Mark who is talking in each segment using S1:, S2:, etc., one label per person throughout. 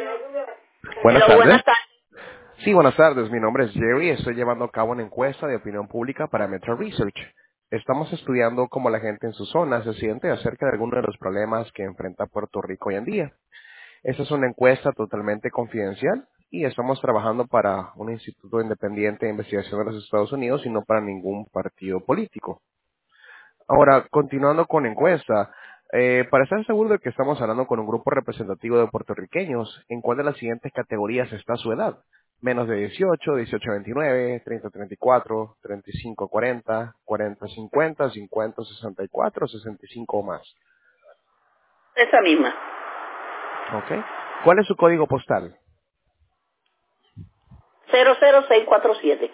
S1: Buenas
S2: Hello,
S1: tardes.
S2: buenas tardes.
S1: Sí, buenas tardes. Mi nombre es Jerry. Estoy llevando a cabo una encuesta de opinión pública para Metro Research. Estamos estudiando cómo la gente en su zona se siente acerca de algunos de los problemas que enfrenta Puerto Rico hoy en día. Esta es una encuesta totalmente confidencial y estamos trabajando para un instituto independiente de investigación de los Estados Unidos y no para ningún partido político. Ahora, continuando con la encuesta, para estar seguro de que estamos hablando con un grupo representativo de puertorriqueños, ¿en cuál de las siguientes categorías está su edad? Menos de 18, 18 a 29, 30 a 34, 35 a 40, 40 a 50, 50 a 64, 65 o más.
S2: Esa misma.
S1: ¿Ok? ¿Cuál es su código postal?
S2: 00647.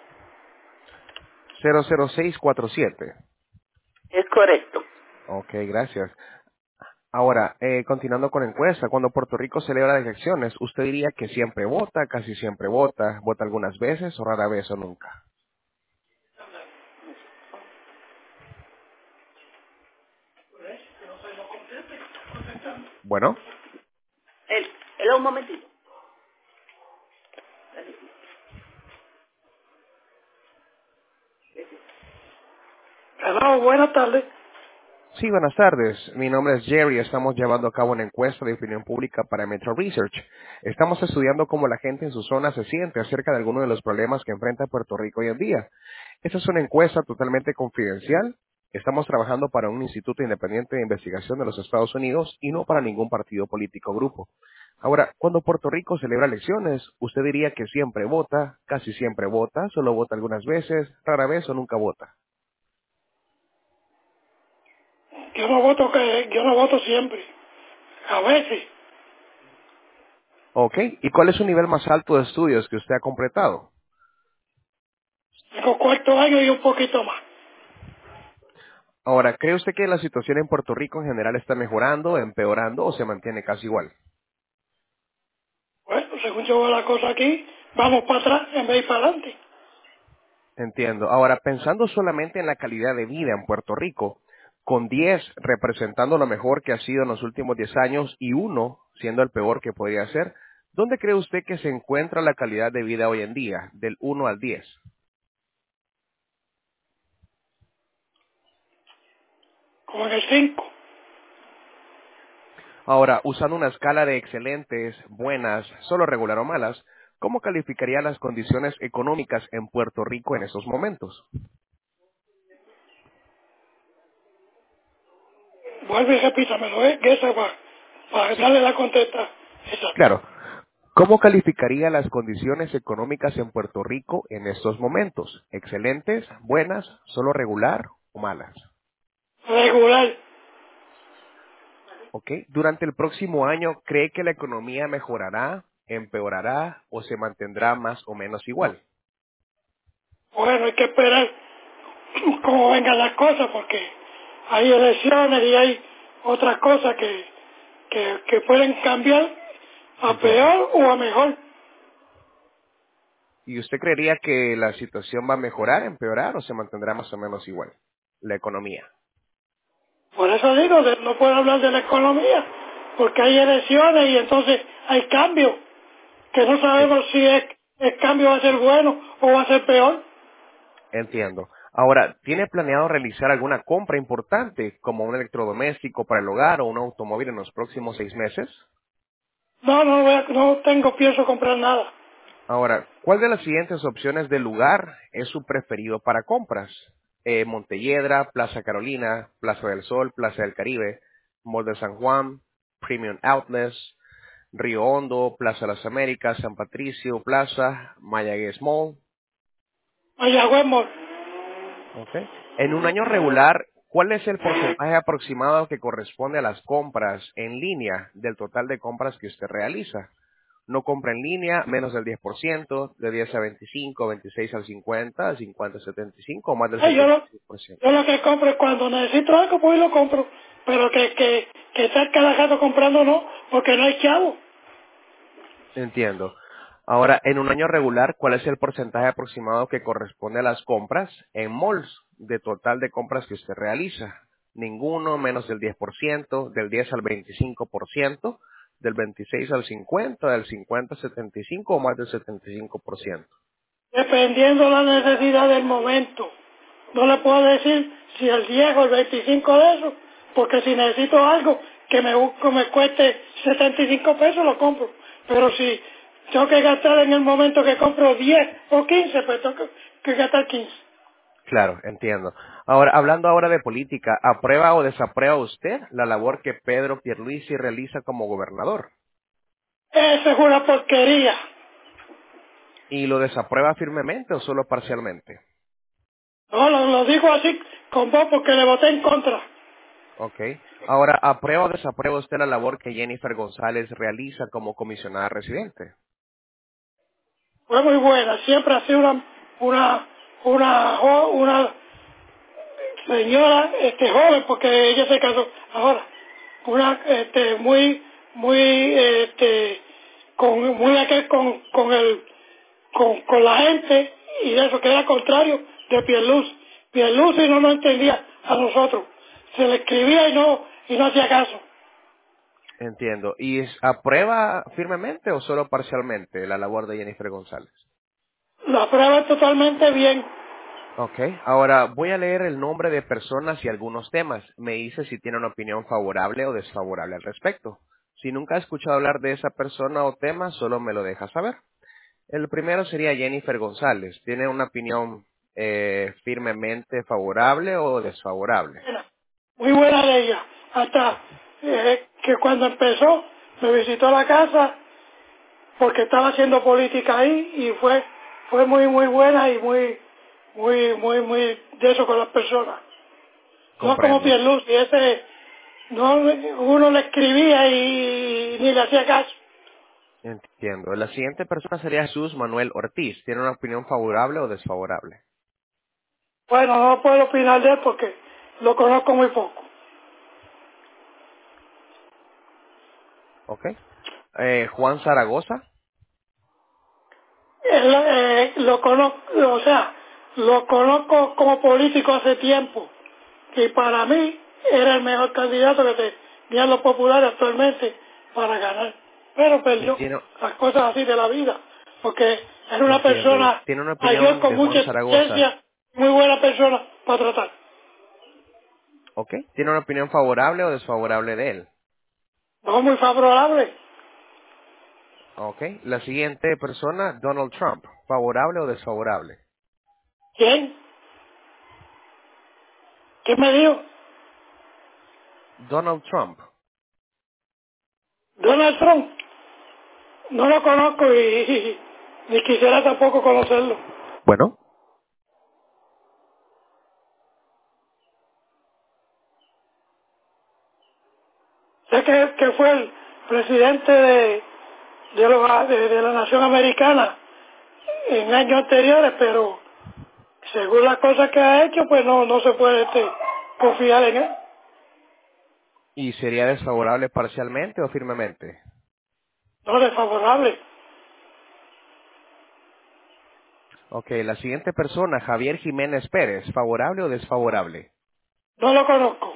S1: 00647.
S2: Es correcto.
S1: Ok, gracias. Ahora, continuando con la encuesta, cuando Puerto Rico celebra las elecciones, ¿usted diría que siempre vota, casi siempre vota, vota algunas veces o rara vez o nunca? Bueno,
S2: Hello, un momentito. Hello, buenas tardes.
S1: sí, buenas tardes. Mi nombre es Jerry. Estamos llevando a cabo una encuesta de opinión pública para Metro Research. Estamos estudiando cómo la gente en su zona se siente acerca de algunos de los problemas que enfrenta Puerto Rico hoy en día. Esta es una encuesta totalmente confidencial. Estamos trabajando para un instituto independiente de investigación de los Estados Unidos y no para ningún partido político o grupo. Ahora, cuando Puerto Rico celebra elecciones, ¿usted diría que siempre vota, casi siempre vota, solo vota algunas veces, rara vez o nunca vota?
S2: Yo no voto siempre. A veces.
S1: ¿Ok? ¿Y cuál es su nivel más alto de estudios que usted ha completado?
S2: Tengo cuarto año y un poquito más.
S1: Ahora, ¿cree usted que la situación en Puerto Rico en general está mejorando, empeorando o se mantiene casi igual?
S2: Bueno, según yo veo la cosa aquí, vamos para atrás en vez de ir para adelante.
S1: Entiendo. Ahora, pensando solamente en la calidad de vida en Puerto Rico, con 10 representando lo mejor que ha sido en los últimos 10 años y uno siendo el peor que podría ser, ¿dónde cree usted que se encuentra la calidad de vida hoy en día, del 1 al 10?
S2: Como en el 5.
S1: Ahora, usando una escala de excelentes, buenas, solo regular o malas, ¿cómo calificaría las condiciones económicas en Puerto Rico en estos momentos?
S2: Vuelve y repítamelo, que esa para
S1: Sí,
S2: darle la contesta exacta.
S1: claro. ¿Cómo calificaría las condiciones económicas en Puerto Rico en estos momentos? ¿Excelentes, buenas, solo regular o malas?
S2: Regular.
S1: ¿Ok? Durante el próximo año, ¿cree que la economía mejorará, empeorará o se mantendrá más o menos igual?
S2: Bueno, hay que esperar cómo vengan las cosas porque hay elecciones y hay otras cosas que pueden cambiar a
S1: Entiendo.
S2: peor o a mejor.
S1: ¿Y usted creería que la situación va a mejorar, empeorar o se mantendrá más o menos igual? La economía.
S2: Por eso digo, no puedo hablar de la economía porque hay elecciones y entonces hay cambios que no
S1: En-
S2: sabemos si el cambio va a ser bueno o va a ser peor.
S1: Entiendo. Ahora, ¿tiene planeado realizar alguna compra importante, como un electrodoméstico para el hogar o un automóvil en los próximos 6 meses?
S2: No, no tengo pienso comprar nada.
S1: Ahora, ¿cuál de las siguientes opciones de lugar es su preferido para compras? Montelledra, Plaza Carolina, Plaza del Sol, Plaza del Caribe, Mall de San Juan, Premium Outlets, Río Hondo, Plaza de las Américas, San Patricio, Plaza, Mayagüez Mall.
S2: Mayagüez Mall.
S1: ¿Ok? En un año regular, ¿cuál es el porcentaje aproximado que corresponde a las compras en línea del total de compras que usted realiza? No compra en línea, menos del 10%, de 10 a 25, 26 al 50, 50 a 75 o más del
S2: Ay,
S1: 75%.
S2: yo lo que compro es cuando necesito algo, pues lo compro. Pero que estar cada rato comprando no, porque no hay chavo.
S1: Entiendo. Ahora, en un año regular, ¿cuál es el porcentaje aproximado que corresponde a las compras en malls de total de compras que usted realiza? Ninguno, menos del 10%, del 10 al 25%, ¿Del 26 al 50, del 50 al 75 o más del 75%?
S2: Dependiendo de la necesidad del momento. No le puedo decir si el 10 o el 25 de eso, porque si necesito algo que me cueste 75 pesos, lo compro. Pero si tengo que gastar en el momento que compro 10 o 15, pues tengo que gastar 15.
S1: Claro, entiendo. Ahora, hablando ahora de política, ¿aprueba o desaprueba usted la labor que Pedro Pierluisi realiza como gobernador?
S2: Esa es una porquería.
S1: ¿Y lo desaprueba firmemente o solo parcialmente?
S2: No, lo digo así con vos porque le voté en contra.
S1: Ok. Ahora, ¿aprueba o desaprueba usted la labor que Jennifer González realiza como comisionada residente?
S2: Fue muy buena. Siempre ha sido una señora joven, porque ella se casó ahora. Una muy aquel con la gente, y eso que era contrario de Pierluisi. Pierluisi no nos entendía a nosotros. Se le escribía y no hacía caso.
S1: Entiendo. ¿Y aprueba firmemente o solo parcialmente la labor de Jennifer González?
S2: La prueba es totalmente bien.
S1: Ok. Ahora, voy a leer el nombre de personas y algunos temas. Me dice si tiene una opinión favorable o desfavorable al respecto. Si nunca ha escuchado hablar de esa persona o tema, solo me lo deja saber. El primero sería Jennifer González. ¿Tiene una opinión firmemente favorable o desfavorable?
S2: Muy buena de ella. Hasta que cuando empezó me visitó a la casa porque estaba haciendo política ahí y fue muy buena y muy de eso con las personas. No como
S1: Comprendo.
S2: Pierluisi, ese no, uno le escribía y ni le hacía caso.
S1: Entiendo. La siguiente persona sería Jesús Manuel Ortiz. ¿Tiene una opinión favorable o desfavorable?
S2: Bueno, no puedo opinar de él porque lo conozco muy poco.
S1: Ok. Juan Zaragoza.
S2: Él, lo conozco, o sea, lo conozco como político hace tiempo y para mí era el mejor candidato que tenían los populares actualmente para ganar, pero
S1: Y
S2: perdió
S1: tiene,
S2: las cosas así de la vida, porque era una
S1: entiendo.
S2: persona
S1: ¿Tiene una
S2: mayor
S1: opinión
S2: con
S1: de Juan
S2: mucha
S1: Zaragoza?
S2: experiencia, muy buena persona para tratar.
S1: Ok. ¿Tiene una opinión favorable o desfavorable de él?
S2: No muy favorable.
S1: Ok. La siguiente persona, Donald Trump. ¿Favorable o desfavorable?
S2: ¿Quién? ¿Quién me dijo?
S1: Donald Trump.
S2: Donald Trump. No lo conozco ni quisiera tampoco conocerlo.
S1: Bueno.
S2: Sé que fue el presidente de la nación americana en años anteriores, pero según las cosas que ha hecho, pues no se puede confiar en él.
S1: ¿Y sería desfavorable parcialmente o firmemente?
S2: No es favorable.
S1: Ok. La siguiente persona, Javier Jiménez Pérez. ¿Favorable o desfavorable?
S2: No lo conozco.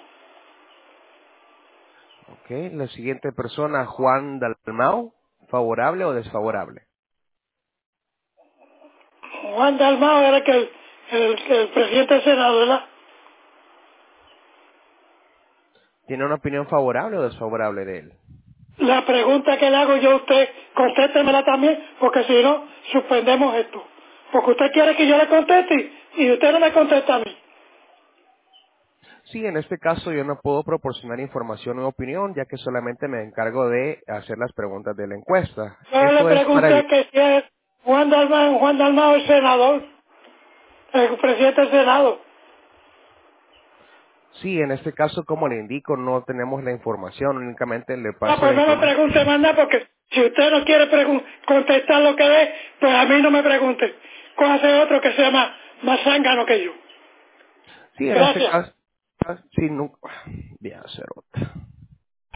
S1: Ok. La siguiente persona, Juan Dalmau. ¿Favorable o desfavorable?
S2: Juan Dalmao era el presidente del Senado, ¿verdad?
S1: ¿Tiene una opinión favorable o desfavorable de él?
S2: La pregunta que le hago yo a usted, contéstemela también, porque si no, suspendemos esto. Porque usted quiere que yo le conteste y usted no me contesta a mí.
S1: Sí, en este caso yo no puedo proporcionar información o opinión, ya que solamente me encargo de hacer las preguntas de la encuesta.
S2: Yo le
S1: Esto es para...
S2: pregunté que si es Juan Dalmao el senador, el presidente del Senado.
S1: Sí, en este caso, como le indico, no tenemos la información, únicamente le
S2: Ah,
S1: paso
S2: pues
S1: la
S2: no me
S1: información.
S2: pregunte más nada, porque si usted no quiere contestar lo que ve, pues a mí no me pregunte. Cójase otro que sea más zángano que yo.
S1: Sí, en este
S2: Gracias.
S1: caso, sí, no, voy a hacer otra.